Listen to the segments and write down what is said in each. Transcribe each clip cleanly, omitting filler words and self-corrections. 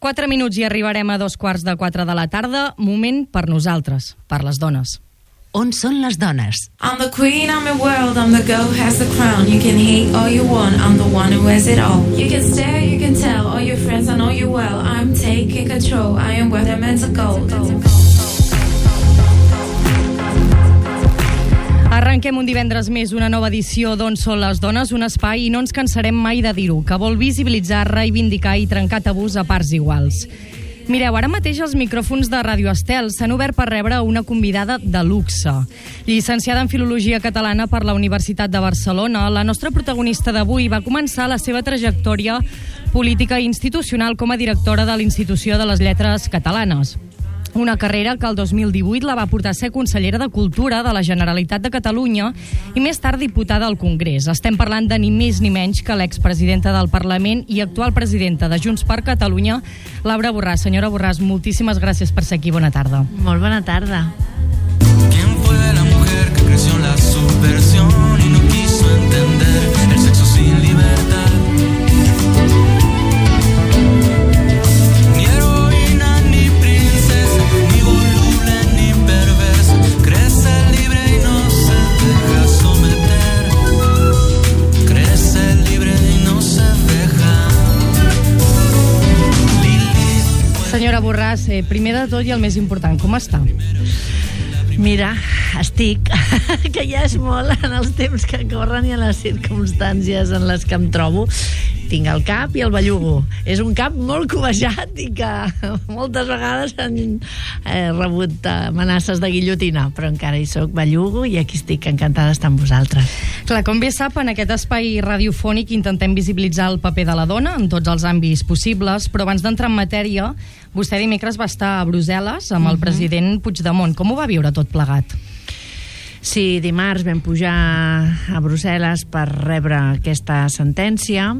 4 minuts i arribarem a 3:15 de la tarda. Moment per nosaltres, per les dones. On són les dones? I'm the queen, I'm the world, I'm the girl who has the crown. You can hate all you want, I'm the one who wears it all. You can stare, you can tell, all your friends, I know you well. I'm taking control, I am where they're meant to go. Arrenquem un divendres més una nova edició d'On són les dones, un espai, i no ens cansarem mai de dir-ho, que vol visibilitzar, reivindicar i trencar tabús a parts iguals. Mireu, ara mateix els micròfons de Ràdio Estel s'han obert per rebre una convidada de luxe. Llicenciada en Filologia Catalana per la Universitat de Barcelona, la nostra protagonista d'avui va començar la seva trajectòria política i institucional com a directora de l'Institució de les Lletres Catalanes. Una carrera que el 2018 la va portar a ser consellera de Cultura de la Generalitat de Catalunya i més tard diputada al Congrés. Estem parlant de ni més ni menys que l'expresidenta del Parlament i actual presidenta de Junts per Catalunya, Laura Borràs. Senyora Borràs, moltíssimes gràcies per ser aquí. Bona tarda. Molt bona tarda. ¿Quién fue la mujer que creció en la subversión y no quiso entender el sexo sin libertad? Senyora Borràs, primer de tot i el més important, com està? Mira, estic, que ja és molt en els temps que corren i en les circumstàncies en les que em trobo. Tinc el cap i el bellugo. És un cap molt cobejat i que moltes vegades han rebut amenaces de guillotina, però encara hi soc, bellugo, i aquí estic encantada d'estar amb vosaltres. Clar, com bé sap, en aquest espai radiofònic intentem visibilitzar el paper de la dona en tots els àmbits possibles, però abans d'entrar en matèria, vostè dimecres va estar a Brussel·les amb el president Puigdemont. Com ho va viure tot plegat? Sí, dimarts vam pujar a Brussel·les per rebre aquesta sentència.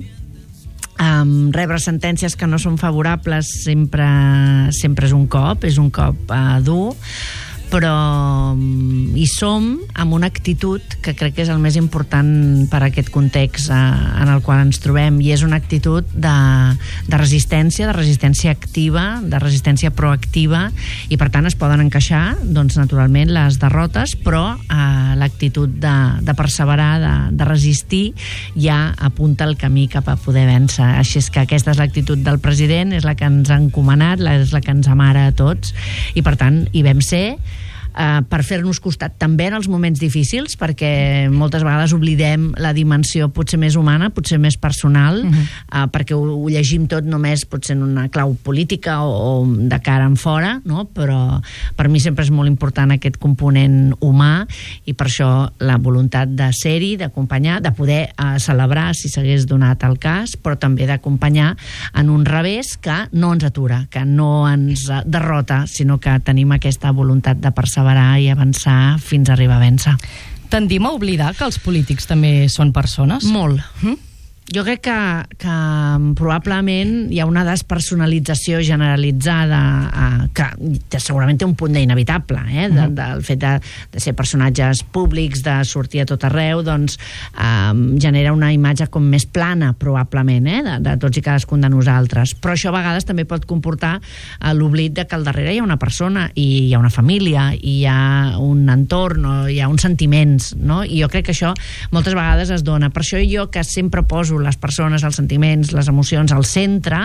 Rebre sentències que no són favorables sempre és un cop dur, però hi som amb una actitud que crec que és el més important per a aquest context en el qual ens trobem, i és una actitud de resistència activa, de resistència proactiva, i per tant es poden encaixar, doncs, naturalment, les derrotes, però l'actitud de perseverar, de resistir, ja apunta el camí cap a poder vèncer. Així és que aquesta és l'actitud del president, és la que ens ha encomanat, és la que ens amara a tots, i per tant hi vam ser, per fer-nos costat també en els moments difícils, perquè moltes vegades oblidem la dimensió potser més humana, potser més personal, perquè ho llegim tot només potser en una clau política o de cara en fora, no? Però per mi sempre és molt important aquest component humà, i per això la voluntat de ser-hi, d'acompanyar, de poder celebrar si s'hagués donat el cas, però també d'acompanyar en un revés que no ens atura, que no ens derrota, sinó que tenim aquesta voluntat de perseverar i avançar fins a arribar a vèncer. Tendim a oblidar que els polítics també són persones? Molt. Jo crec que probablement hi ha una despersonalització generalitzada que segurament té un punt d'inevitable, del fet de ser personatges públics, de sortir a tot arreu, doncs genera una imatge com més plana, probablement, de tots i cadascun de nosaltres. Però això a vegades també pot comportar l'oblit de que al darrere hi ha una persona, i hi ha una família, i hi ha un entorn, hi ha uns sentiments, no? I jo crec que això moltes vegades es dona. Per això jo, que sempre poso les persones, els sentiments, les emocions al centre,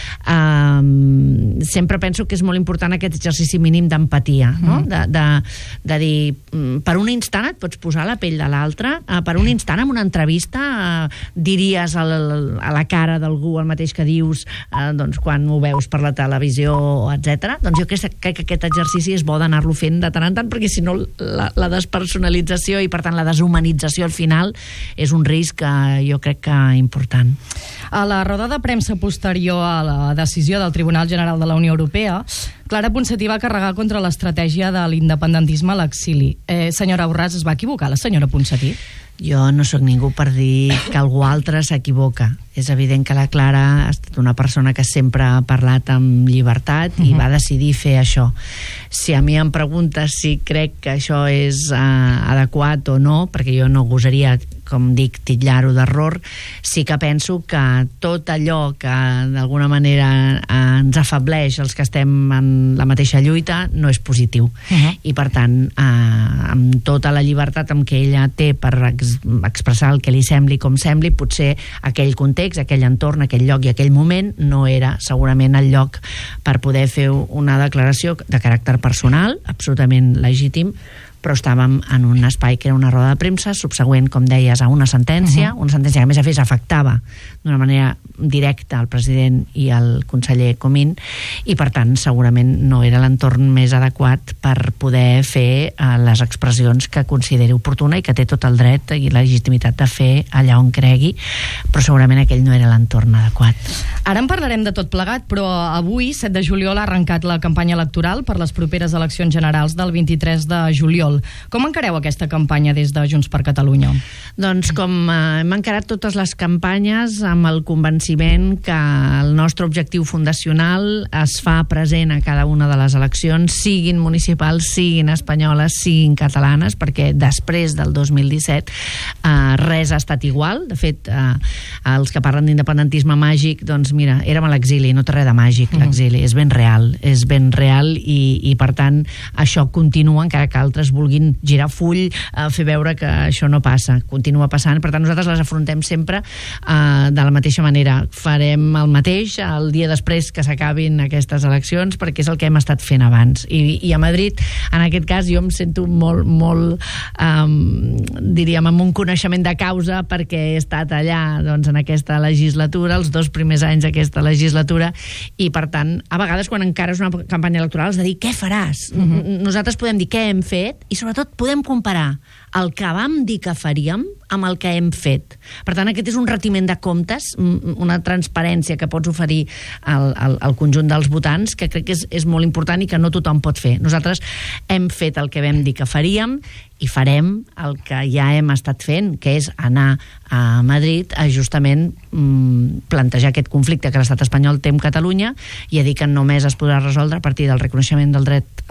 sempre penso que és molt important aquest exercici mínim d'empatia, no? De dir, per un instant et pots posar a la pell de l'altre, per un instant en una entrevista diries a la cara d'algú el mateix que dius doncs, quan ho veus per la televisió, etc. Doncs jo crec que aquest exercici és bo d'anar-lo fent de tant en tant, perquè si no la despersonalització i per tant la deshumanització al final és un risc que jo crec que important. A la roda de premsa posterior a la decisió del Tribunal General de la Unió Europea, Clara Ponsatí va carregar contra l'estratègia de l'independentisme a l'exili. Senyora Borràs, es va equivocar la senyora Ponsatí? Jo no sóc ningú per dir que algú altre s'equivoca. És evident que la Clara ha estat una persona que sempre ha parlat amb llibertat i va decidir fer això. Si a mi em preguntes si crec que això és adequat o no, perquè jo no gosaria, com dic, titllar-ho d'error, sí que penso que tot allò que d'alguna manera ens afableix els que estem en la mateixa lluita no és positiu. I per tant, amb tota la llibertat amb què ella té per expressar el que li sembli com sembli, potser aquell context, aquell entorn, aquell lloc i aquell moment no era segurament el lloc per poder fer una declaració de caràcter personal, absolutament legítim, però estàvem en un espai que era una roda de premsa subsegüent, com deies, a una sentència, una sentència que a més a més afectava d'una manera directa al president i al conseller Comín, i per tant segurament no era l'entorn més adequat per poder fer les expressions que consideri oportuna i que té tot el dret i la legitimitat de fer allà on cregui, però segurament aquell no era l'entorn adequat. Ara en parlarem de tot plegat, però avui, 7 de juliol, ha arrencat la campanya electoral per les properes eleccions generals del 23 de juliol. Com encareu aquesta campanya des de Junts per Catalunya? Doncs com hem encarat totes les campanyes amb el convenciment que el nostre objectiu fundacional es fa present a cada una de les eleccions, siguin municipals, siguin espanyoles, siguin catalanes, perquè després del 2017 res ha estat igual. De fet, els que parlen d'independentisme màgic, doncs mira, érem a l'exili, no té res de màgic l'exili, és ben real i per tant això continua, encara que altres vulguin girar full, fer veure que això no passa, continua passant. Per tant, nosaltres les afrontem sempre de la mateixa manera. Farem el mateix el dia després que s'acabin aquestes eleccions, perquè és el que hem estat fent abans. I a Madrid, en aquest cas, jo em sento molt diríem, amb un coneixement de causa, perquè he estat allà doncs, en aquesta legislatura, els 2 primers anys d'aquesta legislatura, i per tant, a vegades quan encara és una campanya electoral has de dir què faràs. Nosaltres podem dir què hem fet i sobretot podem comparar el que vam dir que faríem amb el que hem fet. Per tant, aquest és un retiment de comptes, una transparència que pots oferir al conjunt dels votants, que crec que és molt important i que no tothom pot fer. Nosaltres hem fet el que vam dir que faríem i farem el que ja hem estat fent, que és anar a Madrid a justament plantejar aquest conflicte que l'estat espanyol té amb Catalunya i a dir que només es podrà resoldre a partir del reconeixement del dret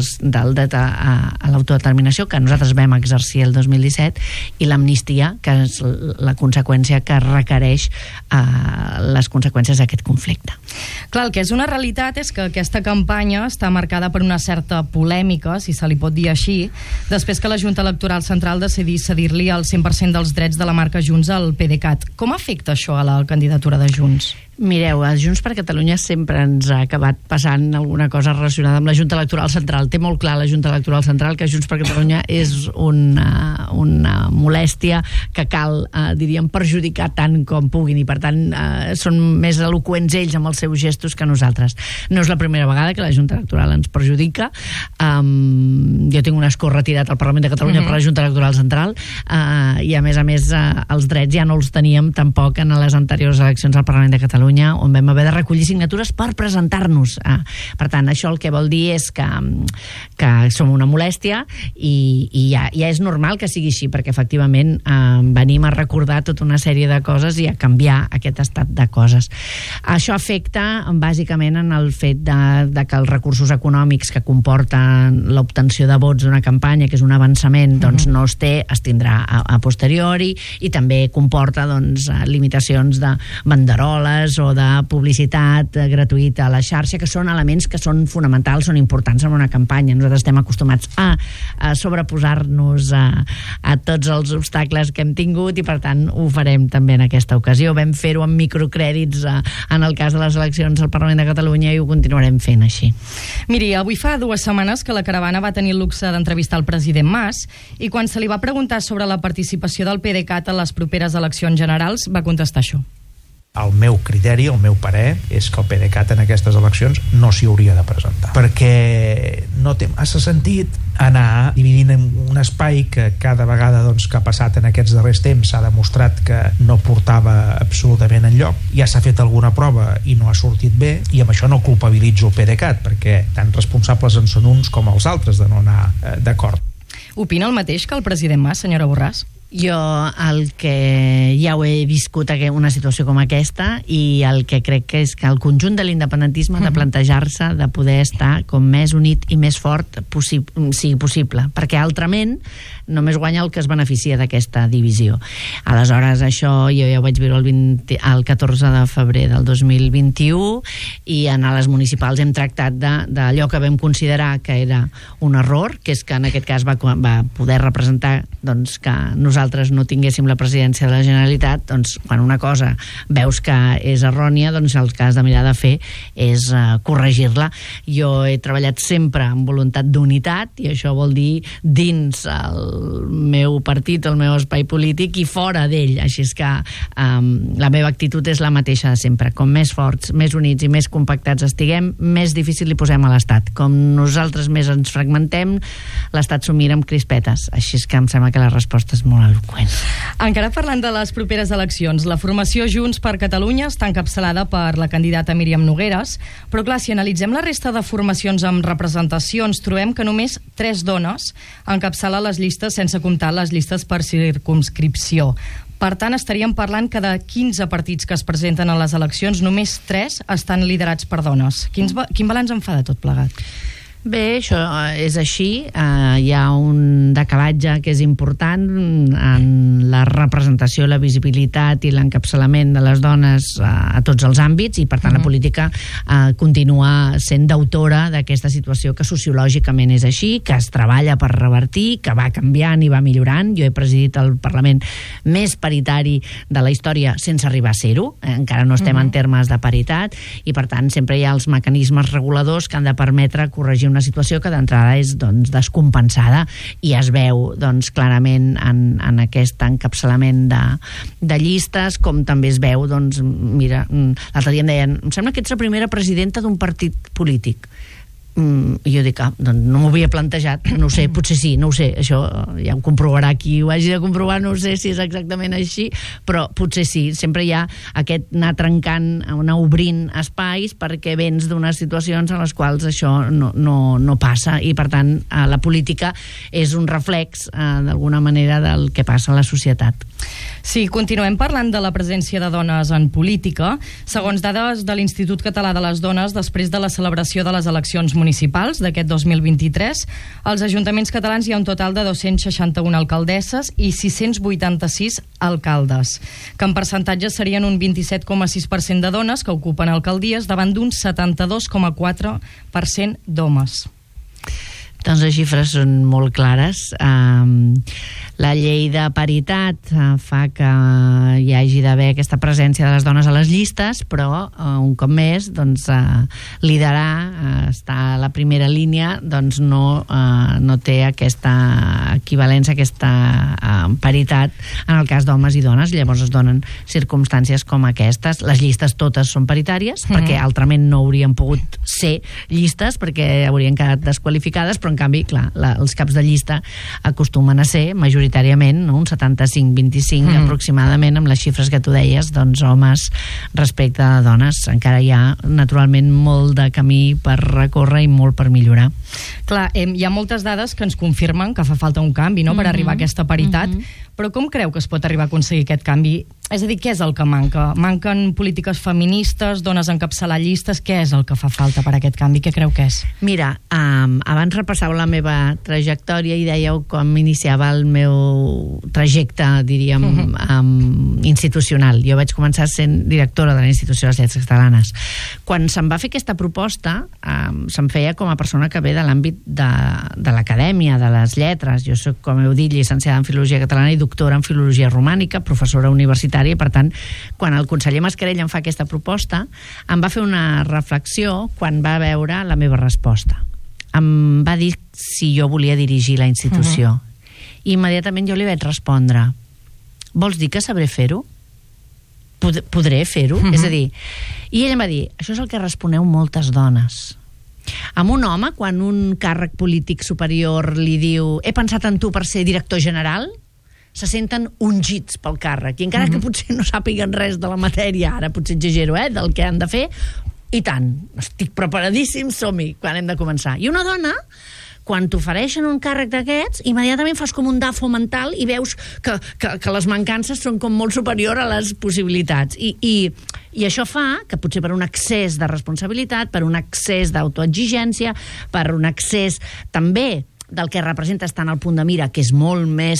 a l'autodeterminació que nosaltres vam exercir el 2017 i l'amnistia, que és la conseqüència que requereix les conseqüències d'aquest conflicte. Clar, el que és una realitat és que aquesta campanya està marcada per una certa polèmica, si se li pot dir així, després que la Junta Electoral Central decidís cedir-li el 100% dels drets de la marca Junts al PDeCAT. Com afecta això a la candidatura de Junts? Mireu, a Junts per Catalunya sempre ens ha acabat passant alguna cosa relacionada amb la Junta Electoral Central. Té molt clar la Junta Electoral Central que Junts per Catalunya és una molèstia que cal, diríem, perjudicar tant com puguin i per tant són més eloqüents ells amb els seus gestos que nosaltres. No és la primera vegada que la Junta Electoral ens perjudica. Jo tinc un escó retirat al Parlament de Catalunya per la Junta Electoral Central i a més els drets ja no els teníem tampoc en les anteriors eleccions al Parlament de Catalunya, on vam haver de recollir signatures per presentar-nos. Per tant, això el que vol dir és que som una molèstia i ja és normal que sigui així, perquè efectivament venim a recordar tota una sèrie de coses i a canviar aquest estat de coses. Això afecta bàsicament en el fet de que els recursos econòmics que comporten l'obtenció de vots d'una campanya, que és un avançament, doncs no es té, es tindrà a posteriori, i també comporta doncs limitacions de banderoles o de publicitat gratuïta a la xarxa, que són elements que són fonamentals, són importants en una campanya. Nosaltres estem acostumats a sobreposar-nos a tots els obstacles que hem tingut i per tant ho farem també en aquesta ocasió. Vam fer-ho amb microcrèdits en el cas de les eleccions al Parlament de Catalunya i ho continuarem fent així. Miri, avui fa 2 setmanes que la Caravana va tenir el luxe d'entrevistar el president Mas i quan se li va preguntar sobre la participació del PDeCAT a les properes eleccions generals va contestar això. El meu criteri, el meu parer, és que el PDeCAT en aquestes eleccions no s'hi hauria de presentar. Perquè no té massa sentit anar dividint en un espai que cada vegada que ha passat en aquests darrers temps s'ha demostrat que no portava absolutament enlloc. Ja s'ha fet alguna prova i no ha sortit bé, i amb això no culpabilitzo el PDeCAT, perquè tan responsables en són uns com els altres de no anar d'acord. Opina el mateix que el president Mas, senyora Borràs? Jo el que ja ho he viscut una situació com aquesta, i el que crec que és que el conjunt de l'independentisme ha de plantejar-se de poder estar com més unit i més fort sigui possible, perquè altrament només guanya el que es beneficia d'aquesta divisió. Aleshores, això jo ja ho vaig viure el 14 de febrer del 2021, i a les municipals hem tractat d'allò que vam considerar que era un error, que és que en aquest cas va poder representar doncs, que nosaltres no tinguéssim la presidència de la Generalitat. Doncs quan una cosa veus que és errònia, doncs el que has de mirar de fer és corregir-la. Jo he treballat sempre amb voluntat d'unitat, i això vol dir dins el meu partit, el meu espai polític, i fora d'ell. Així és que la meva actitud és la mateixa de sempre. Com més forts, més units i més compactats estiguem, més difícil li posem a l'Estat. Com nosaltres més ens fragmentem, l'Estat s'ho mira amb crispetes. Així és que em sembla que la resposta és molt eloqüent. Encara parlant de les properes eleccions, la formació Junts per Catalunya està encapçalada per la candidata Míriam Nogueras, però clar, si analitzem la resta de formacions amb representacions, trobem que només 3 dones encapçalen les llistes, sense comptar les llistes per circumscripció. Per tant, estaríem parlant que de 15 partits que es presenten a les eleccions, només 3 estan liderats per dones. Quin balanç en fa de tot plegat? Bé, això és així. Hi ha un decalatge que és important en la representació, la visibilitat i l'encapçalament de les dones a tots els àmbits, i per tant la política continua sent d'autora d'aquesta situació que sociològicament és així, que es treballa per revertir, que va canviant i va millorant. Jo he presidit el Parlament més paritari de la història sense arribar a ser-ho. Encara no estem en termes de paritat, i per tant sempre hi ha els mecanismes reguladors que han de permetre corregir una situació que d'entrada és descompensada, i es veu clarament en aquest encapçalament de llistes, com també es veu, mira, l'altre dia em deien, em sembla que ets la primera presidenta d'un partit polític. I jo dic, no m'ho havia plantejat, no ho sé, potser sí, no ho sé, això ja ho comprovarà qui ho hagi de comprovar, no sé si és exactament així, però potser sí. Sempre hi ha aquest anar trencant, anar obrint espais, perquè vens d'unes situacions en les quals això no passa, i per tant la política és un reflex d'alguna manera del que passa a la societat. Sí, continuem parlant de la presència de dones en política. Segons dades de l'Institut Català de les Dones, després de la celebració de les eleccions municipals d'aquest 2023, als ajuntaments catalans hi ha un total de 261 alcaldesses i 686 alcaldes, que en percentatge serien un 27,6% de dones que ocupen alcaldies davant d'un 72,4% d'homes. Doncs les xifres són molt clares. La llei de paritat fa que hi hagi d'haver aquesta presència de les dones a les llistes, però un cop més liderar, estar a la primera línia, no té aquesta equivalència, aquesta paritat en el cas d'homes i dones. Llavors es donen circumstàncies com aquestes. Les llistes totes són paritàries, perquè altrament no haurien pogut ser llistes, perquè haurien quedat desqualificades, però en canvi, clar, els caps de llista acostumen a ser majoritàriament, un 75-25 aproximadament, amb les xifres que tu deies, homes respecte a dones. Encara hi ha naturalment molt de camí per recórrer i molt per millorar. Clar, hi ha moltes dades que ens confirmen que fa falta un canvi, no?, per arribar a aquesta paritat, però com creu que es pot arribar a aconseguir aquest canvi? És a dir, què és el que manca? Manquen polítiques feministes, dones encapçalar llistes? Què és el que fa falta per a aquest canvi? Què creu que és? Mira, abans repassàveu la meva trajectòria i dèieu com iniciava el meu trajecte, diríem, institucional. Jo vaig començar sent directora de l'Institució de les Lletres Catalanes. Quan se'm va fer aquesta proposta, se'm feia com a persona que ve de l'àmbit de l'acadèmia, de les lletres. Jo soc, com heu dit, llicenciada en Filologia Catalana i doctora en Filologia Romànica, professora universitària, i per tant, quan el conseller Mascarell em fa aquesta proposta, em va fer una reflexió quan va veure la meva resposta. Em va dir si jo volia dirigir la institució. I immediatament jo li vaig respondre: vols dir que sabré fer-ho? Podré fer-ho? És a dir, i ell em va dir: això és el que responeu moltes dones. Amb un home, quan un càrrec polític superior li diu he pensat en tu per ser director general, se senten ungits pel càrrec, i encara que potser no sàpiguen res de la matèria, ara potser exagero, del que han de fer, i tant, estic preparadíssim, som-hi, quan hem de començar. I una dona, quan t'ofereixen un càrrec d'aquests, immediatament fas com un dafo mental i veus que les mancances són com molt superior a les possibilitats. I això fa que potser per un excés de responsabilitat, per un excés d'autoexigència, per un excés també del que representa estar en el punt de mira, que és molt més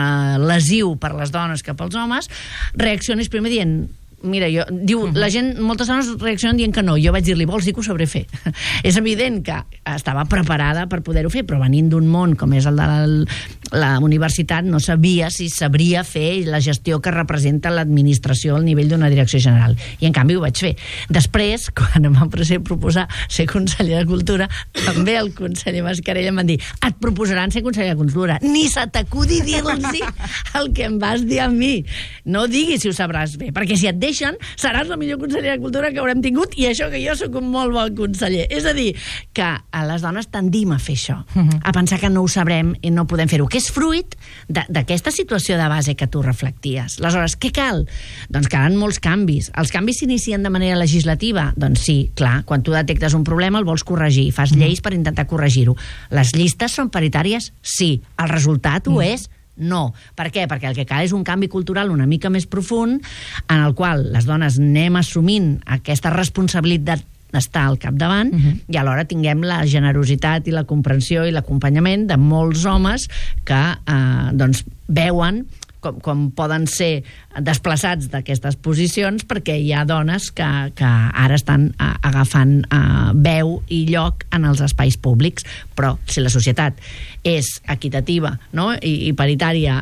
lesiu per les dones que pels homes, reaccionis primer dient... Mira, la gent, moltes dones reaccionen dient que no. Jo vaig dir-li, vols dir que ho sabré fer? És evident que estava preparada per poder-ho fer, però venint d'un món com és el de la universitat, no sabia si sabria fer la gestió que representa l'administració al nivell d'una direcció general. I en canvi ho vaig fer. Després, quan em van proposar ser conseller de Cultura, també el conseller Mascarell em van dir, et proposaran ser conseller de Cultura. Ni se t'acudi dir-los el que em vas dir a mi. No diguis si ho sabràs bé, perquè si et deixen, seràs la millor consellera de Cultura que haurem tingut, i això que jo sóc un molt bon conseller. És a dir, que a les dones tendim a fer això, a pensar que no ho sabrem i no podem fer-ho, que és fruit d'aquesta situació de base que tu reflecties. Aleshores, què cal? Doncs calen molts canvis. Els canvis s'inicien de manera legislativa? Doncs sí, clar, quan tu detectes un problema el vols corregir, fas lleis per intentar corregir-ho. Les llistes són paritàries? Sí. El resultat ho és? No. Per què? Perquè el que cal és un canvi cultural una mica més profund, en el qual les dones anem assumint aquesta responsabilitat d'estar al capdavant, i alhora tinguem la generositat i la comprensió i l'acompanyament de molts homes que doncs veuen com poden ser desplaçats d'aquestes posicions, perquè hi ha dones que ara estan agafant veu i lloc en els espais públics. Però si la societat és equitativa, no? I paritària,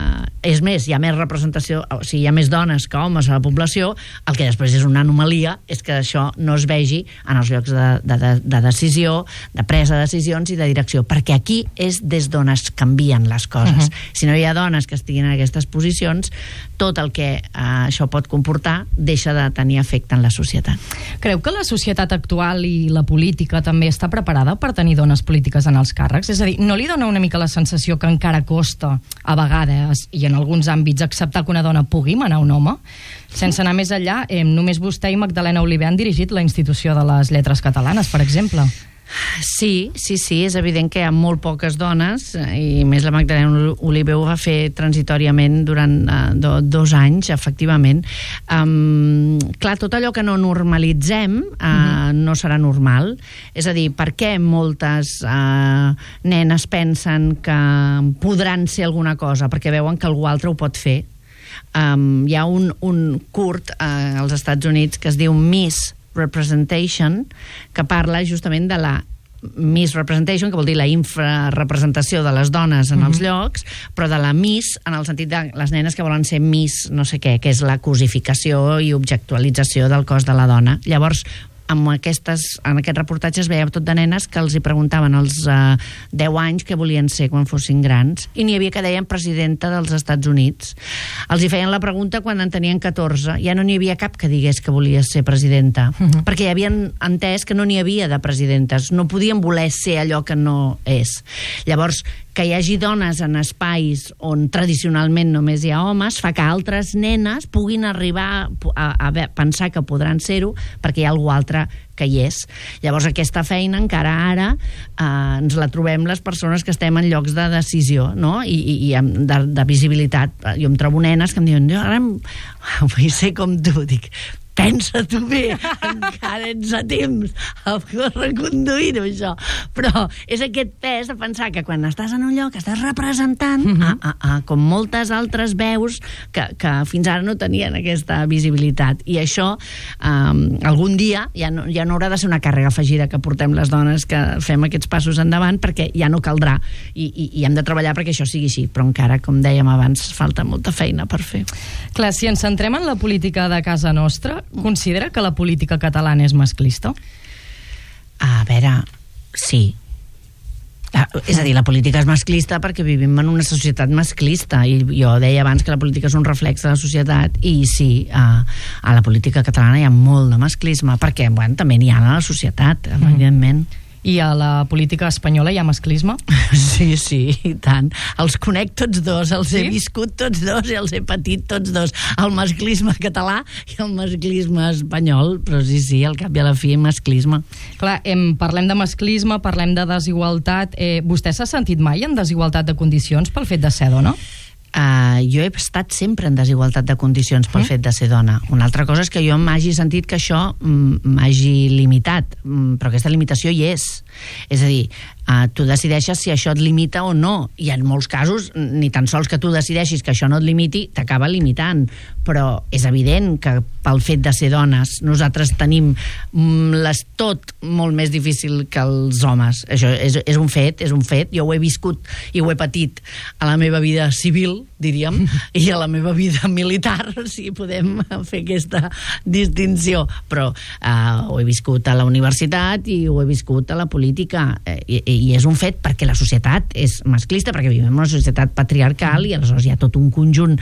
és més, hi ha més representació, o sigui, hi ha més dones que homes a la població, el que després és una anomalia és que això no es vegi en els llocs de decisió, de presa de decisions i de direcció, perquè aquí és des d'on es canvien les coses. Si no hi ha dones que estiguin en aquestes posicions, tot el que això pot comportar deixa de tenir efecte en la societat. Creu que la societat actual i la política també està preparada per tenir dones polítiques en els càrrecs? És a dir, no li dona una mica la sensació que encara costa a vegades i en alguns àmbits acceptar que una dona pugui manar un home? Sense anar més enllà, només vostè i Magdalena Oliver han dirigit la institució de les lletres catalanes, per exemple. Sí, és evident que hi ha molt poques dones, i més la Magdalena Oliver ho va fer transitòriament durant 2 anys, efectivament. Clar, tot allò que no normalitzem no serà normal. És a dir, per què moltes nenes pensen que podran ser alguna cosa? Perquè veuen que algú altre ho pot fer. Hi ha un curt als Estats Units que es diu Miss Representation, que parla justament de la misrepresentation, que vol dir la infrarrepresentació de les dones en els llocs, però de la miss en el sentit de les nenes que volen ser miss no sé què, que és la cosificació i objectualització del cos de la dona. Llavors, en aquest reportatge es veia tot de nenes que els hi preguntaven als 10 anys què volien ser quan fossin grans, i n'hi havia que deien presidenta dels Estats Units. Els hi feien la pregunta quan en tenien 14, ja no n'hi havia cap que digués que volia ser presidenta, perquè ja havien entès que no n'hi havia de presidentes, no podien voler ser allò que no és. Llavors, que hi hagi dones en espais on tradicionalment només hi ha homes fa que altres nenes puguin arribar a pensar que podran ser-ho perquè hi ha algú altre que hi és. Llavors aquesta feina encara ara ens la trobem les persones que estem en llocs de decisió, no? I de visibilitat. Jo em trobo nenes que em diuen, jo ara vull ser com tu, dic, pensa-t'ho bé, encara ets a temps a reconduir-ho, això. Però és aquest pes de pensar que quan estàs en un lloc estàs representant com moltes altres veus que fins ara no tenien aquesta visibilitat. I això algun dia ja no haurà de ser una càrrega afegida que portem les dones que fem aquests passos endavant, perquè ja no caldrà i hem de treballar perquè això sigui així, però encara, com dèiem abans, falta molta feina per fer. Clar, si ens centrem en la política de casa nostra, considera que la política catalana és masclista? A veure, sí. És a dir, la política és masclista perquè vivim en una societat masclista, i jo deia abans que la política és un reflex de la societat, i sí, a la política catalana hi ha molt de masclisme, perquè, bueno, també n'hi ha a la societat, evidentment. I a la política espanyola hi ha masclisme? Sí, i tant. Els conec tots dos, els he viscut tots dos i els he patit tots dos. El masclisme català i el masclisme espanyol, però sí, al cap i a la fi, masclisme. Clar, parlem de masclisme, parlem de desigualtat. Vostè s'ha sentit mai en desigualtat de condicions pel fet de ser dona? Jo he estat sempre en desigualtat de condicions pel fet de ser dona. Una altra cosa és que jo m'hagi sentit que això m'hagi limitat, però aquesta limitació hi és. És a dir, tu decideixes si això et limita o no, i en molts casos ni tan sols que tu decideixis que això no et limiti t'acaba limitant, però és evident que pel fet de ser dones nosaltres tenim tot molt més difícil que els homes. Això és un fet, jo ho he viscut i ho he patit a la meva vida civil, diríem, i a la meva vida militar, si podem fer aquesta distinció, però ho he viscut a la universitat i ho he viscut a la política, i és un fet perquè la societat és masclista, perquè vivim en una societat patriarcal i aleshores hi ha tot un conjunt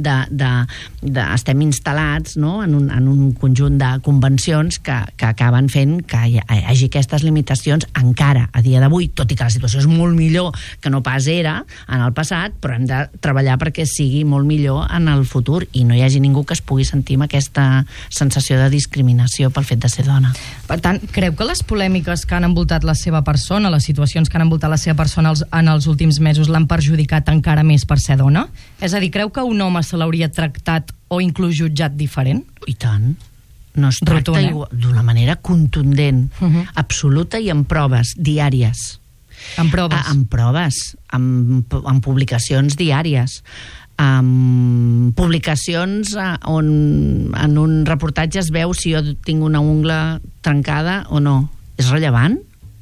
estem instal·lats, no?, en un conjunt de convencions que acaben fent que hi hagi aquestes limitacions encara a dia d'avui, tot i que la situació és molt millor que no pas era en el passat, però hem de treballar perquè sigui molt millor en el futur i no hi hagi ningú que es pugui sentir amb aquesta sensació de discriminació pel fet de ser dona. Per tant, creu que les polèmiques que han envoltat la seva persona, les situacions que han envoltat la seva persona en els últims mesos l'han perjudicat encara més per ser dona? És a dir, creu que un home se l'hauria tractat o inclús jutjat diferent? I tant. No es tracta d'una manera contundent, absoluta i amb proves diàries. Amb proves? Amb proves, amb publicacions diàries, amb publicacions on en un reportatge es veu si jo tinc una ungla trencada o no. És rellevant?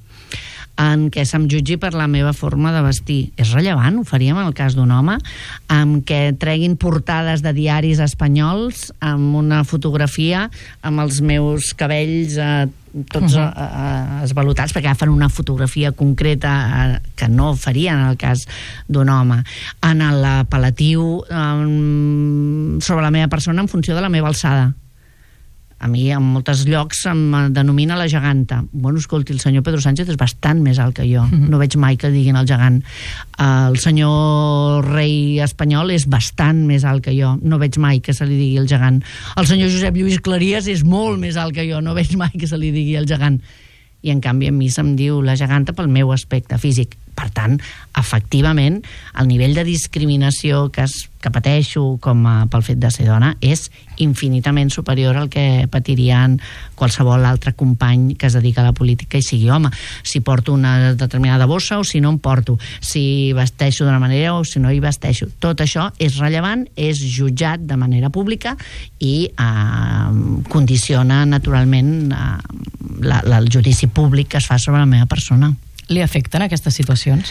En què se'm jutgi per la meva forma de vestir. És rellevant, ho faríem en el cas d'un home, en què treguin portades de diaris espanyols amb una fotografia amb els meus cabells tots esvalotats, perquè agafen una fotografia concreta que no farien en el cas d'un home. En l'apel·latiu sobre la meva persona en funció de la meva alçada. A mi, en molts llocs, em denomina la geganta. Bueno, escolti, el senyor Pedro Sánchez és bastant més alt que jo. No veig mai que diguin el gegant. El senyor rei espanyol és bastant més alt que jo. No veig mai que se li digui el gegant. El senyor Josep Lluís Claries és molt més alt que jo. No veig mai que se li digui el gegant. I, en canvi, a mi se'm diu la geganta pel meu aspecte físic. Per tant, efectivament, el nivell de discriminació que pateixo pel fet de ser dona és infinitament superior al que patirien qualsevol altre company que es dedica a la política i sigui home. Si porto una determinada bossa o si no en porto, si vesteixo d'una manera o si no hi vesteixo. Tot això és rellevant, és jutjat de manera pública i condiciona naturalment el judici públic que es fa sobre la meva persona. Li afecten aquestes situacions?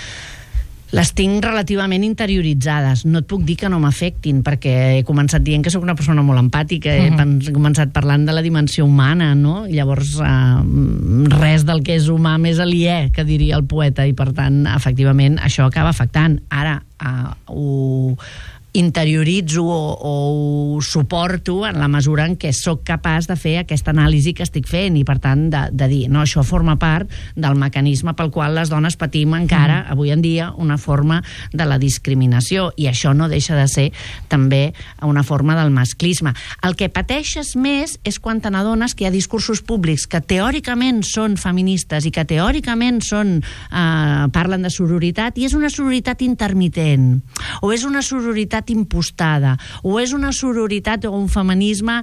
Les tinc relativament interioritzades. No et puc dir que no m'afectin, perquè he començat dient que sóc una persona molt empàtica, he començat parlant de la dimensió humana, no? Llavors, res del que és humà més aliè, que diria el poeta, i per tant, efectivament, això acaba afectant. Ara, ho interioritzo o ho suporto en la mesura en què sóc capaç de fer aquesta anàlisi que estic fent i per tant de dir, no, això forma part del mecanisme pel qual les dones patim encara avui en dia una forma de la discriminació i això no deixa de ser també una forma del masclisme. El que pateixes més és quan te n'adones que hi ha discursos públics que teòricament són feministes i que teòricament parlen de sororitat i és una sororitat intermitent o és una sororitat impostada, o és una sororitat o un feminisme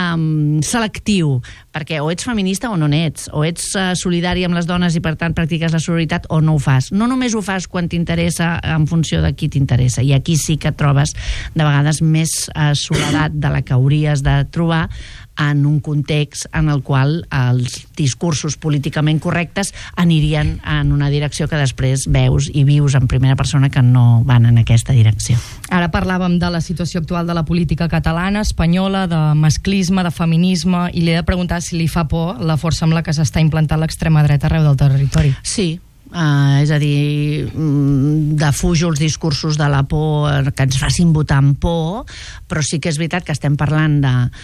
selectiu, perquè o ets feminista o no n'ets, o ets solidari amb les dones i per tant practiques la sororitat o no ho fas. No només ho fas quan t'interessa en funció de qui t'interessa, i aquí sí que trobes de vegades més soledat de la que hauries de trobar en un context en el qual els discursos políticament correctes anirien en una direcció que després veus i vius en primera persona que no van en aquesta direcció. Ara parlàvem de la situació actual de la política catalana, espanyola, de masclisme, de feminisme, i li he de preguntar si li fa por la força amb la que s'està implantant l'extrema dreta arreu del territori. Sí, és a dir, defujo els discursos de la por, que ens facin votar amb por, però sí que és veritat que estem parlant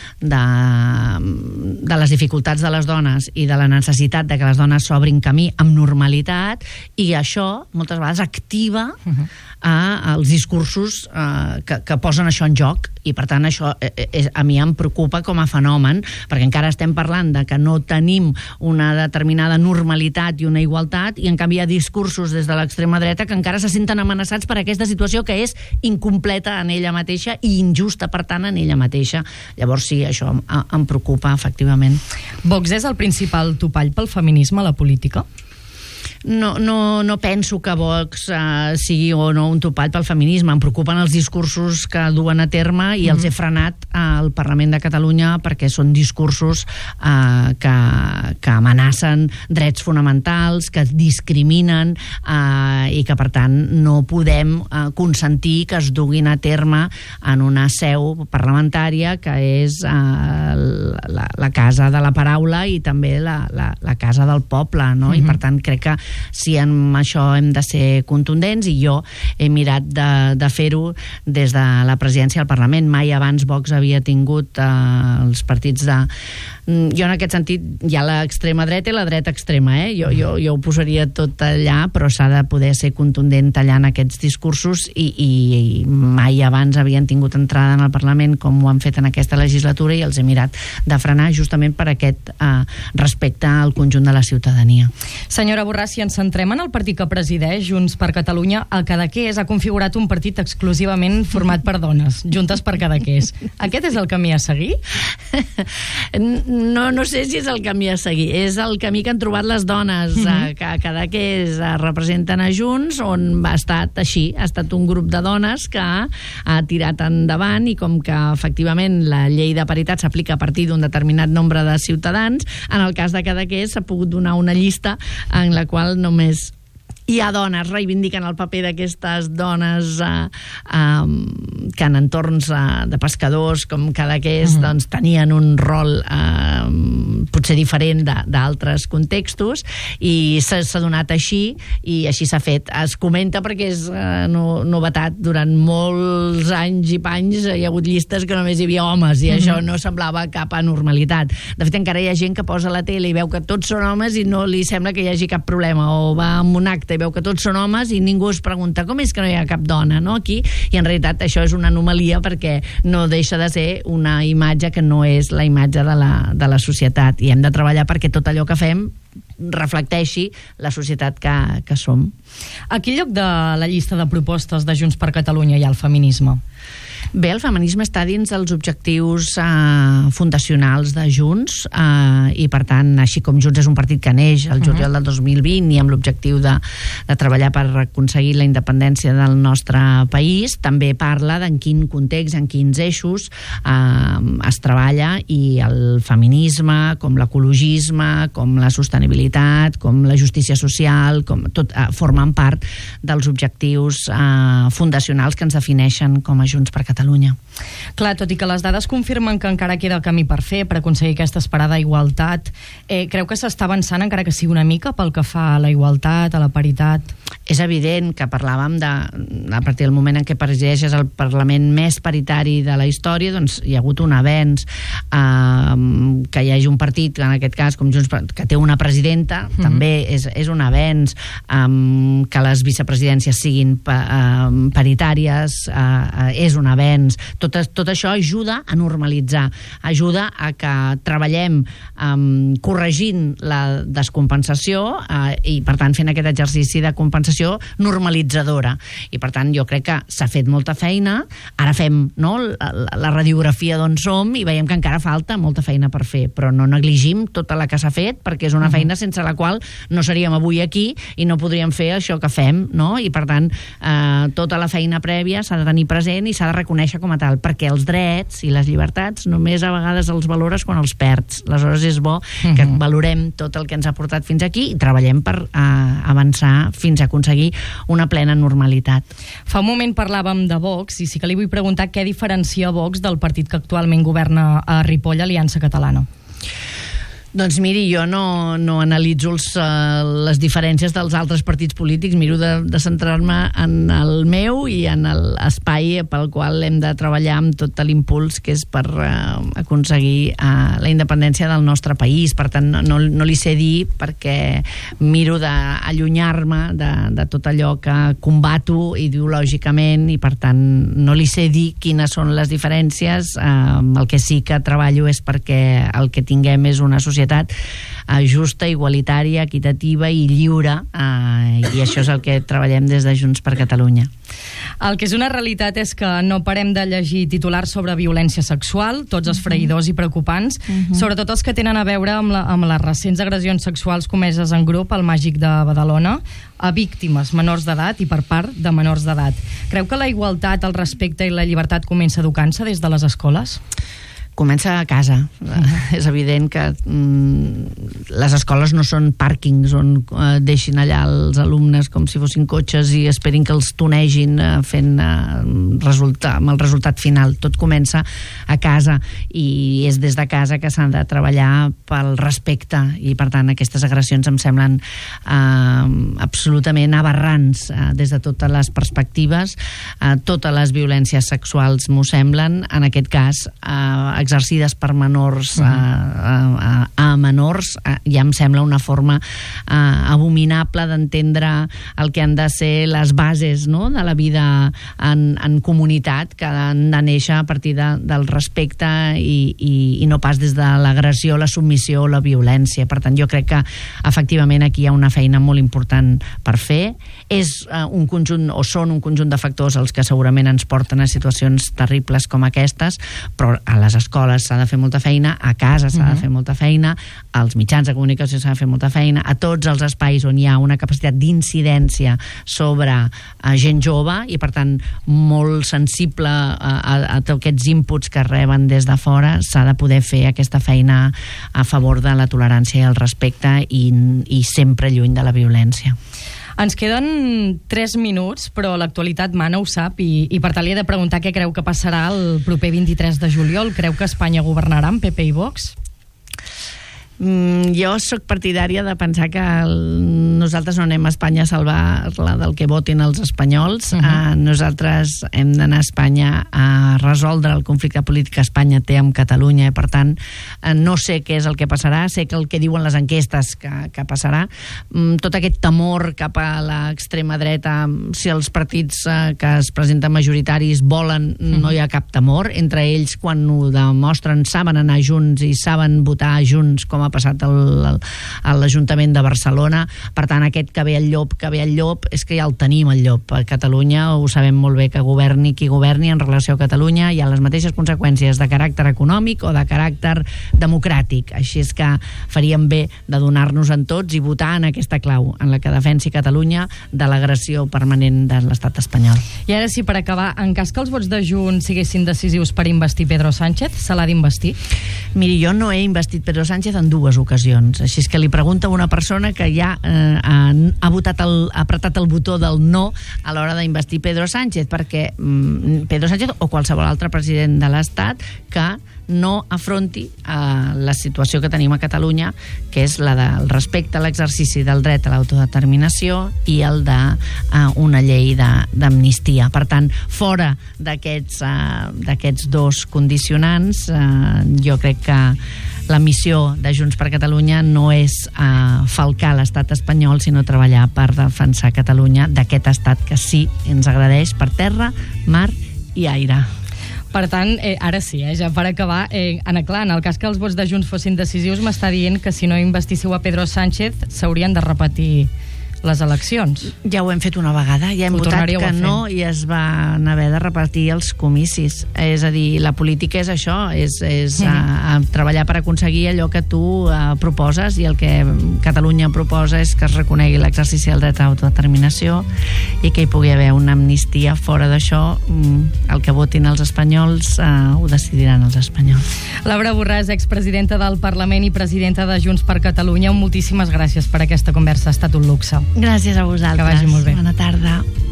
de les dificultats de les dones i de la necessitat de que les dones s'obrin camí amb normalitat, i això moltes vegades activa els discursos que posen això en joc, i per tant això a mi em preocupa com a fenomen, perquè encara estem parlant de que no tenim una determinada normalitat i una igualtat, i en canvi hi ha discursos des de l'extrema dreta que encara se senten amenaçats per aquesta situació que és incompleta en ella mateixa i injusta, per tant, en ella mateixa. Llavors sí, això em preocupa, efectivament. Vox és el principal topall pel feminisme a la política? No penso que Vox sigui o no un topall pel feminisme. Em preocupen els discursos que duen a terme i els he frenat al Parlament de Catalunya perquè són discursos que amenacen drets fonamentals, que discriminen i que per tant no podem consentir que es duguin a terme en una seu parlamentària que és la casa de la paraula i també la casa del poble, no? I per tant crec que si amb això hem de ser contundents, i jo he mirat de fer-ho des de la presidència del Parlament. Mai abans Vox havia tingut els partits de... Jo en aquest sentit hi ha l'extrema dreta i la dreta extrema, jo ho posaria tot allà, però s'ha de poder ser contundent tallant aquests discursos, i mai abans havien tingut entrada en el Parlament com ho han fet en aquesta legislatura, i els he mirat de frenar justament per aquest respecte al conjunt de la ciutadania. Senyora Borràs, si ens centrem en el partit que presideix, Junts per Catalunya, el Cadaqués ha configurat un partit exclusivament format per dones, Juntes per Cadaqués. Aquest és el camí a seguir? No sé si és el camí a seguir. És el camí que han trobat les dones que Cadaqués representen a Junts, on ha estat així, ha estat un grup de dones que ha tirat endavant, i com que efectivament la llei de paritat s'aplica a partir d'un determinat nombre de ciutadans, en el cas de Cadaqués s'ha pogut donar una llista en la qual només hi ha dones, reivindiquen el paper d'aquestes dones que en entorns de pescadors com Cadaqués doncs tenien un rol potser diferent d'altres contextos, i s'ha donat així, i així s'ha fet. Es comenta perquè és novetat. Durant molts anys i panys hi ha hagut llistes que només hi havia homes, i això no semblava cap anormalitat. De fet, encara hi ha gent que posa la tele i veu que tots són homes i no li sembla que hi hagi cap problema, o va a un acte i veu que tots són homes i ningú es pregunta com és que no hi ha cap dona, no, aquí, i en realitat això és una anomalia, perquè no deixa de ser una imatge que no és la imatge de la societat, i hem de treballar perquè tot allò que fem reflecteixi la societat que som. A quin lloc de la llista de propostes de Junts per Catalunya hi ha el feminisme? Bé, el feminisme està dins dels objectius fundacionals de Junts, i per tant, així com Junts és un partit que neix el juliol del 2020 i amb l'objectiu de treballar per aconseguir la independència del nostre país, també parla d'en quin context, en quins eixos es treballa, i el feminisme, com l'ecologisme, com la sostenibilitat, com la justícia social, com tot formen part dels objectius fundacionals que ens defineixen com a Junts per Catalunya. Clar, tot i que les dades confirmen que encara queda camí per fer per aconseguir aquesta esperada igualtat, creu que s'està avançant, encara que sigui una mica, pel que fa a la igualtat, a la paritat? És evident que parlàvem a partir del moment en què presideixes el Parlament més paritari de la història, doncs hi ha hagut un avenç. Que hi hagi un partit, en aquest cas com Junts, que té una presidenta, també és un avenç. Que les vicepresidències siguin paritàries és un avenç. Tot això ajuda a normalitzar, ajuda a que treballem corregint la descompensació, i per tant fent aquest exercici de compensació normalitzadora. I per tant jo crec que s'ha fet molta feina. Ara fem la radiografia d'on som i veiem que encara falta molta feina per fer, però no negligim tota la que s'ha fet, perquè és una feina sense la qual no seríem avui aquí i no podríem fer això que fem, no? I per tant tota la feina prèvia s'ha de tenir present i s'ha de reconèixer com a tal, perquè els drets i les llibertats només a vegades els valores quan els perds. Aleshores és bo que valorem tot el que ens ha portat fins aquí i treballem per avançar fins a aconseguir una plena normalitat. Fa un moment parlàvem de Vox, i sí que li vull preguntar què diferencia Vox del partit que actualment governa a Ripoll, Aliança Catalana. Doncs miri, jo no analitzo les diferències dels altres partits polítics, miro de centrar-me en el meu i en l'espai pel qual hem de treballar amb tot l'impuls que és per aconseguir la independència del nostre país. Per tant, no li sé dir perquè miro d'allunyar-me de tot allò que combato ideològicament i per tant no li sé dir quines són les diferències. El que sí que treballo és perquè el que tinguem és una societat justa, igualitària, equitativa i lliure, i això és el que treballem des de Junts per Catalunya. El que és una realitat és que no parem de llegir titulars sobre violència sexual, tots esfereïdors i preocupants, sobretot els que tenen a veure amb les recents agressions sexuals comeses en grup al Màgic de Badalona a víctimes menors d'edat i per part de menors d'edat. Creu que la igualtat, el respecte i la llibertat comença educant-se des de les escoles? Comença a casa. És evident que les escoles no són pàrquings on deixin allà els alumnes com si fossin cotxes i esperin que els tonegin fent amb el resultat final. Tot comença a casa i és des de casa que s'han de treballar pel respecte i per tant aquestes agressions em semblen absolutament aberrants des de totes les perspectives. Totes les violències sexuals m'ho semblen, en aquest cas exercides per menors a menors, ja em sembla una forma abominable d'entendre el que han de ser les bases, no?, de la vida en comunitat, que han de néixer a partir del respecte i no pas des de l'agressió, la submissió o la violència. Per tant, jo crec que efectivament aquí hi ha una feina molt important per fer. És un conjunt, o són un conjunt de factors els que segurament ens porten a situacions terribles com aquestes, però a les escoles s'ha de fer molta feina, a casa s'ha de fer molta feina, als mitjans de comunicació s'ha de fer molta feina, a tots els espais on hi ha una capacitat d'incidència sobre gent jove i per tant molt sensible a tots aquests inputs que reben des de fora, s'ha de poder fer aquesta feina a favor de la tolerància i el respecte i sempre lluny de la violència. Ens queden 3 minuts, però l'actualitat mana, ho sap, i per tant li he de preguntar què creu que passarà el proper 23 de juliol. Creu que Espanya governarà amb PP i Vox? Jo sóc partidària de pensar que nosaltres no anem a Espanya a salvar-la del que votin els espanyols. Nosaltres hem d'anar a Espanya a resoldre el conflicte polític que Espanya té amb Catalunya i per tant no sé què és el que passarà, sé que el que diuen les enquestes que passarà. Tot aquest temor cap a l'extrema dreta, si els partits que es presenten majoritaris volen, no hi ha cap temor. Entre ells, quan ho demostren, saben anar junts i saben votar junts, com ha passat a l'Ajuntament de Barcelona. Per tant, aquest que ve el llop, és que ja el tenim, el llop. A Catalunya ho sabem molt bé, que governi qui governi en relació a Catalunya hi ha les mateixes conseqüències de caràcter econòmic o de caràcter democràtic. Així és que faríem bé de donar-nos en tots i votar en aquesta clau, en la que defensi Catalunya de l'agressió permanent de l'estat espanyol. I ara sí, per acabar, en cas que els vots de Junts siguessin decisius per investir Pedro Sánchez, se l'ha d'investir? Miri, jo no he investit Pedro Sánchez en dues ocasions, així és que li pregunta a una persona que ja ha apretat el botó del no a l'hora d'investir Pedro Sánchez, perquè Pedro Sánchez o qualsevol altre president de l'Estat que no afronti la situació que tenim a Catalunya, que és la del respecte a l'exercici del dret a l'autodeterminació i el d'una llei d'amnistia. Per tant, fora d'aquests dos condicionants, jo crec que la missió de Junts per Catalunya no és falcar l'estat espanyol, sinó treballar per defensar Catalunya d'aquest estat que sí ens agradeix per terra, mar i aire. Per tant, ara sí, ja per acabar, Anna Clar, en el cas que els vots de Junts fossin decisius, m'està dient que si no investíssiu a Pedro Sánchez s'haurien de repetir les eleccions. Ja ho hem fet una vegada, ja hem votat que no i es van haver de repartir els comicis. És a dir, la política és això, és treballar per aconseguir allò que tu proposes, i el que Catalunya proposa és que es reconegui l'exercici del dret a l'autodeterminació i que hi pugui haver una amnistia. Fora d'això, el que votin els espanyols ho decidiran els espanyols. Laura Borràs, expresidenta del Parlament i presidenta de Junts per Catalunya, moltíssimes gràcies per aquesta conversa, ha estat un luxe. Gràcies a vosaltres. Que vagi molt bé. Bona tarda.